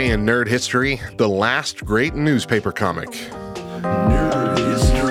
Today in Nerd History, the last great newspaper comic. Nerd History.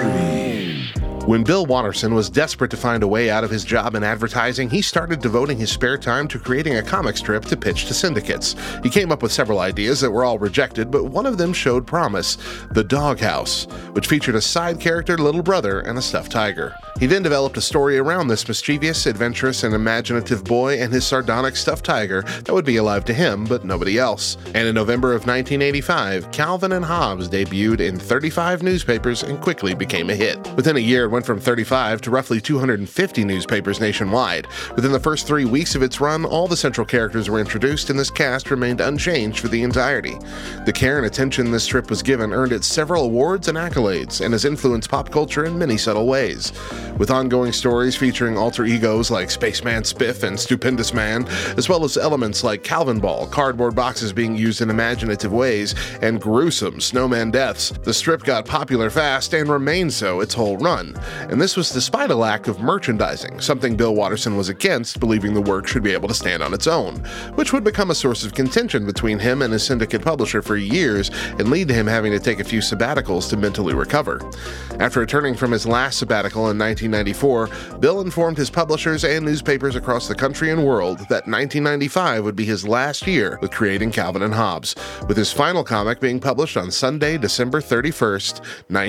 When Bill Watterson was desperate to find a way out of his job in advertising, he started devoting his spare time to creating a comic strip to pitch to syndicates. He came up with several ideas that were all rejected, but one of them showed promise: The Doghouse, which featured a side character, little brother, and a stuffed tiger. He then developed a story around this mischievous, adventurous, and imaginative boy and his sardonic stuffed tiger that would be alive to him, but nobody else. And in November of 1985, Calvin and Hobbes debuted in 35 newspapers and quickly became a hit. Within a year, it went from 35 to roughly 250 newspapers nationwide. Within the first 3 weeks of its run, all the central characters were introduced, and this cast remained unchanged for the entirety. The care and attention this strip was given earned it several awards and accolades, and has influenced pop culture in many subtle ways. With ongoing stories featuring alter egos like Spaceman Spiff and Stupendous Man, as well as elements like Calvin Ball, cardboard boxes being used in imaginative ways, and gruesome snowman deaths, the strip got popular fast and remained so its whole run. And this was despite a lack of merchandising, something Bill Watterson was against, believing the work should be able to stand on its own, which would become a source of contention between him and his syndicate publisher for years and lead to him having to take a few sabbaticals to mentally recover. After returning from his last sabbatical in 1994, Bill informed his publishers and newspapers across the country and world that 1995 would be his last year with creating Calvin and Hobbes, with his final comic being published on Sunday, December 31st,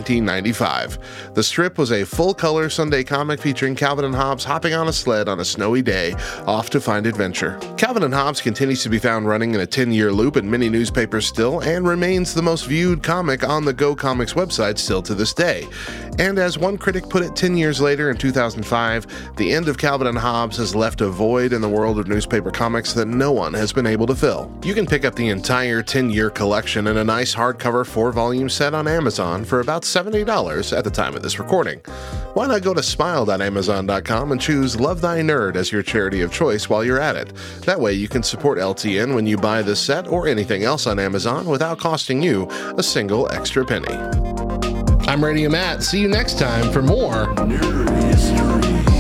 1995. The strip was a full-color Sunday comic featuring Calvin and Hobbes hopping on a sled on a snowy day, off to find adventure. Calvin and Hobbes continues to be found running in a 10-year loop in many newspapers still, and remains the most viewed comic on the Go Comics website still to this day. And as one critic put it 10 years later in 2005, the end of Calvin and Hobbes has left a void in the world of newspaper comics that no one has been able to fill. You can pick up the entire 10-year collection in a nice hardcover 4-volume set on Amazon for about $70 at the time of this recording. Why not go to smile.amazon.com and choose Love Thy Nerd as your charity of choice while you're at it? That way you can support LTN when you buy this set or anything else on Amazon without costing you a single extra penny. I'm Radio Matt. See you next time for more Nerd History.